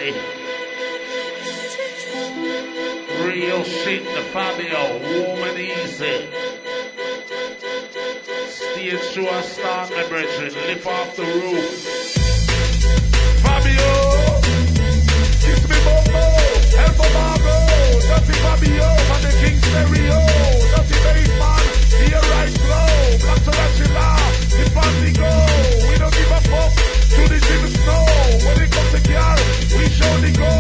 Quality. Real shit, the Fabio, warm and easy. Stage show and start, my brethren, lift off the roof. Fabio, kiss me Bobo, help a Margo, dirty Fabio, and the King Stereo, dirty bassman, the right flow, black tarantula, the fancy go, we don't give a fuck, to the snow, when it comes to girl, we show the go.